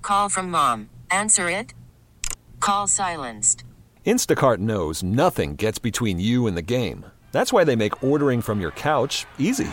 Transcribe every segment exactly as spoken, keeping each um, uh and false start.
Call from mom. Answer it. Call silenced. Instacart knows nothing gets between you and the game. That's why they make ordering from your couch easy.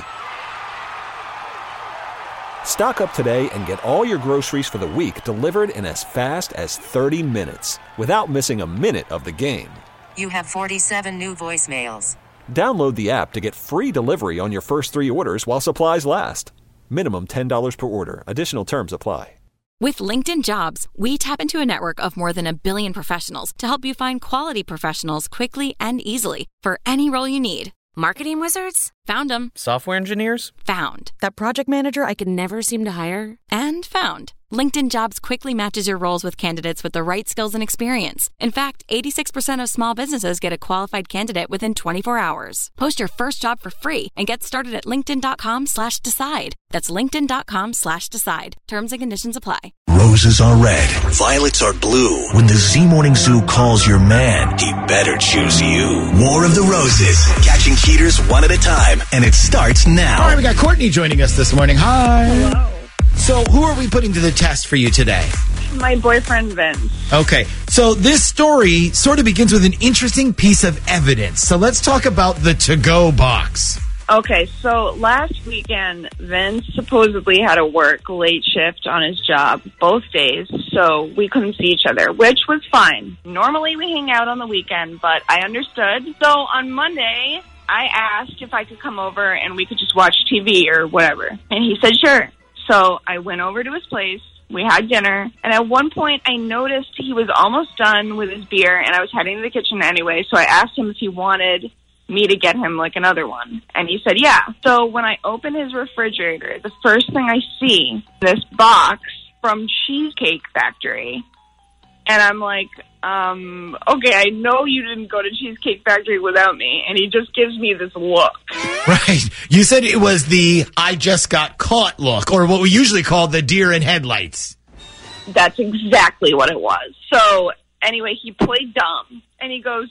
Stock up today and get all your groceries for the week delivered in as fast as thirty minutes without missing a minute of the game. You have forty-seven new voicemails. Download the app to get free delivery on your first three orders while supplies last. Minimum ten dollars per order. Additional terms apply. With LinkedIn Jobs, we tap into a network of more than a billion professionals to help you find quality professionals quickly and easily for any role you need. Marketing wizards? Found them. Software engineers? Found. That project manager I could never seem to hire? And found. LinkedIn Jobs quickly matches your roles with candidates with the right skills and experience. In fact, eighty-six percent of small businesses get a qualified candidate within twenty-four hours. Post your first job for free and get started at linkedin.com slash decide. That's linkedin.com slash decide. Terms and conditions apply. Roses are red, violets are blue. When the Z Morning Zoo calls your man, he better choose you. War of the Roses, catching cheaters one at a time, and it starts now. All right, we got Courtney joining us this morning. Hi. Hello. So who are we putting to the test for you today? My boyfriend, Vince. Okay, so this story sort of begins with an interesting piece of evidence. So let's talk about the to-go box. Okay, so last weekend, Vince supposedly had to work late shift on his job both days, so we couldn't see each other, which was fine. Normally we hang out on the weekend, but I understood. So on Monday, I asked if I could come over and we could just watch T V or whatever, and he said sure. So I went over to his place, we had dinner, and at one point I noticed he was almost done with his beer, and I was heading to the kitchen anyway, so I asked him if he wanted me to get him, like, another one. And he said, yeah. So when I open his refrigerator, the first thing I see, this box from Cheesecake Factory. And I'm like, um, okay, I know you didn't go to Cheesecake Factory without me. And he just gives me this look. Right. You said it was the I just got caught look, or what we usually call the deer in headlights. That's exactly what it was. So anyway, he played dumb. And he goes,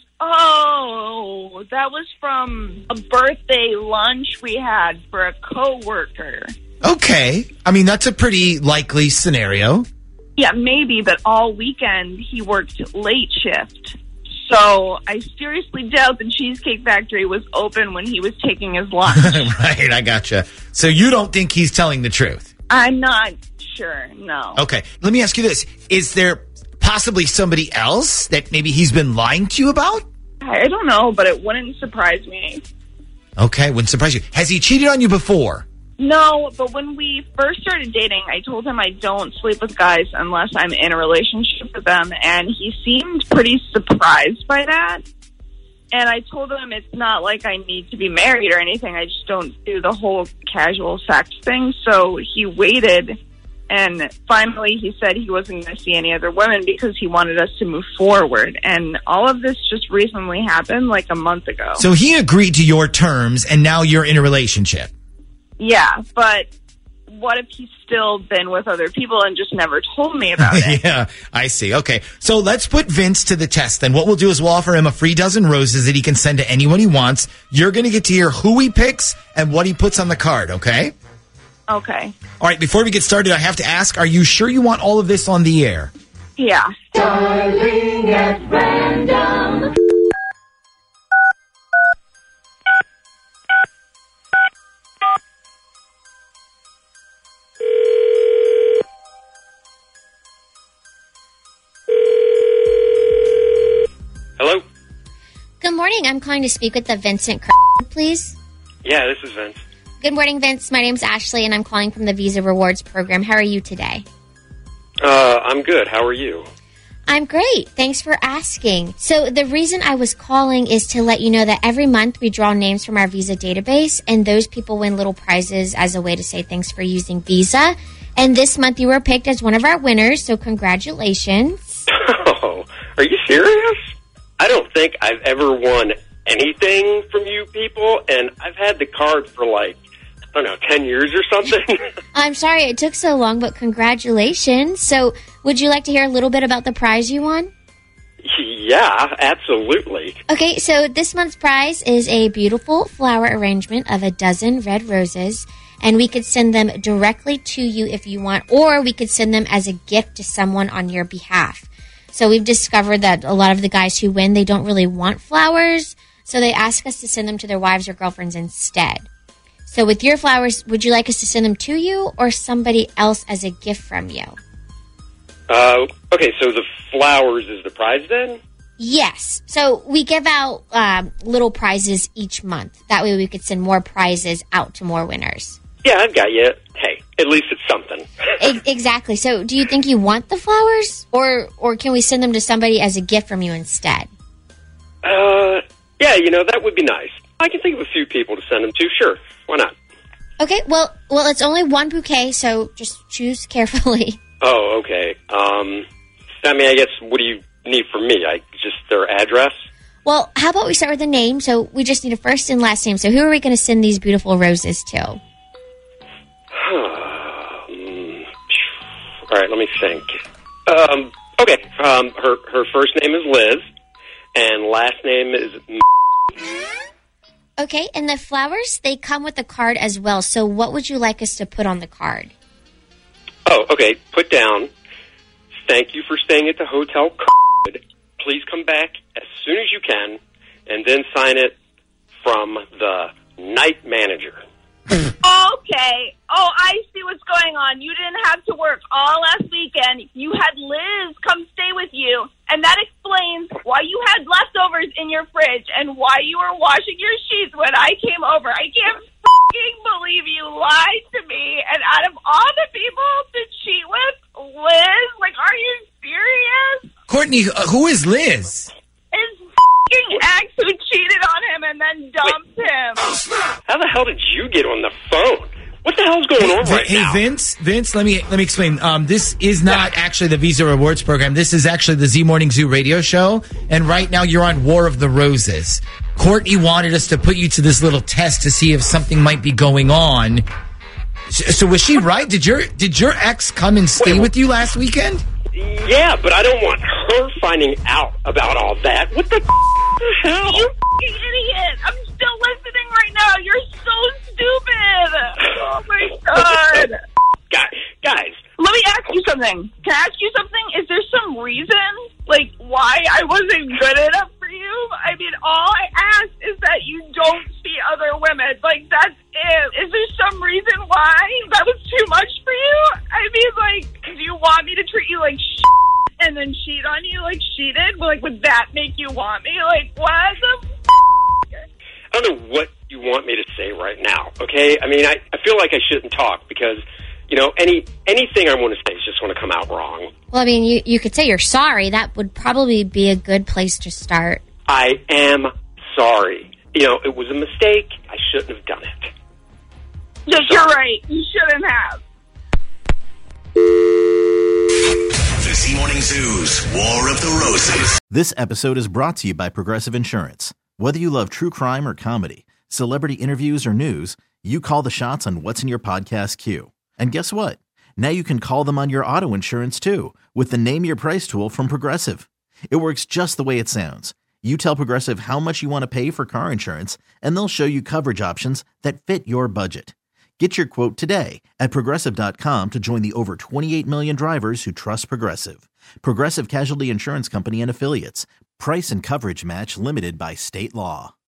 oh, that was from a birthday lunch we had for a coworker. Okay. I mean, that's a pretty likely scenario. Yeah, maybe, but all weekend he worked late shift. So I seriously doubt the Cheesecake Factory was open when he was taking his lunch. Right, I gotcha. So you don't think he's telling the truth? I'm not sure, no. Okay, let me ask you this. Is there possibly somebody else that maybe he's been lying to you about? I don't know, but it wouldn't surprise me. Okay, wouldn't surprise you. Has he cheated on you before? No, but when we first started dating, I told him I don't sleep with guys unless I'm in a relationship with them, and he seemed pretty surprised by that. And I told him it's not like I need to be married or anything. I just don't do the whole casual sex thing. So he waited, and finally he said he wasn't going to see any other women because he wanted us to move forward. And all of this just recently happened like a month ago. So he agreed to your terms, and now you're in a relationship. Yeah, but what if he's still been with other people and just never told me about it? Yeah, I see. Okay, so let's put Vince to the test then. What we'll do is we'll offer him a free dozen roses that he can send to anyone he wants. You're going to get to hear who he picks and what he puts on the card, okay? Okay. All right, before we get started, I have to ask, are you sure you want all of this on the air? Yeah. Darling at random. Hello? Good morning. I'm calling to speak with the Vincent, please. Yeah, this is Vince. Good morning, Vince. My name's Ashley, and I'm calling from the Visa Rewards program. How are you today? Uh, I'm good. How are you? I'm great. Thanks for asking. So the reason I was calling is to let you know that every month we draw names from our Visa database, and those people win little prizes as a way to say thanks for using Visa. And this month you were picked as one of our winners, so congratulations. Oh, are you serious? I don't think I've ever won anything from you people, and I've had the card for like, I don't know, ten years or something. I'm sorry it took so long, but congratulations. So would you like to hear a little bit about the prize you won? Yeah, absolutely. Okay, so this month's prize is a beautiful flower arrangement of a dozen red roses. and we could send them directly to you if you want, or we could send them as a gift to someone on your behalf. So we've discovered that a lot of the guys who win, they don't really want flowers, so they ask us to send them to their wives or girlfriends instead. So with your flowers, would you like us to send them to you or somebody else as a gift from you? Uh, okay, so the flowers is the prize then? Yes. So we give out um, little prizes each month. That way we could send more prizes out to more winners. Yeah, I've got you. Hey, at least it's something. e- exactly. So do you think you want the flowers, or or can we send them to somebody as a gift from you instead? Uh, yeah, you know, that would be nice. I can think of a few people to send them to. Sure, why not? Okay, well, well, it's only one bouquet, so just choose carefully. Oh, okay. Um, I mean, I guess, what do you need from me? I just their address? Well, how about we start with the name? So we just need a first and last name. So who are we going to send these beautiful roses to? um, all right, let me think. Um, okay, um, her her first name is Liz, and last name is... Okay, and the flowers, they come with a card as well. So what would you like us to put on the card? Oh, okay, put down, thank you for staying at the Hotel Please come back as soon as you can, and then sign it from the night manager. Okay. Oh, I see what's going on. You didn't have to work all last weekend. You had Liz come stay with you, and that explains why you had leftovers in your fridge and why you were washing your sheets when I came over. I can't f***ing believe you lied to me, and out of all the people to cheat with, Liz? Like, are you serious? Courtney, uh, who is Liz? His f***ing ex who cheated on him and then dumped Wait. him. How the hell did you get on the phone? What the hell's going hey, on right hey, now? Hey, Vince, Vince, let me let me explain. Um, this is not actually the Visa Rewards program. This is actually the Z Morning Zoo radio show. And right now you're on War of the Roses. Courtney wanted us to put you to this little test to see if something might be going on. So was she right? Did your did your ex come and stay Wait, with you last weekend? Yeah, but I don't want her finding out about all that. What the, f- the hell? You f***ing idiot! I'm still listening right now. You're so stupid. Oh my god. Guys, guys. Let me ask you something. Can I ask you something? Is there some reason, like, why I wasn't good enough for you? I mean, all I ask is that you don't see other women. Like, that's it. Is there some reason why that was too much for you? I mean, like, do you want me to treat you like shit and then cheat on you like she did? Like, would that make you want me? Like, what the f***? I don't know what you want me to say right now, okay? I mean, I, I feel like I shouldn't talk because, you know, any anything I want to say is just going to come out wrong. Well, I mean, you, you could say you're sorry. That would probably be a good place to start. I am sorry. You know, it was a mistake. I shouldn't have done it. Yeah, you're right. You shouldn't have. The Z Morning Zoo's War of the Roses. This episode is brought to you by Progressive Insurance. Whether you love true crime or comedy, celebrity interviews or news, you call the shots on what's in your podcast queue. And guess what? Now you can call them on your auto insurance too with the Name Your Price tool from Progressive. It works just the way it sounds. You tell Progressive how much you want to pay for car insurance, and they'll show you coverage options that fit your budget. Get your quote today at Progressive dot com to join the over twenty-eight million drivers who trust Progressive. Progressive Casualty Insurance Company and Affiliates. Price and coverage match limited by state law.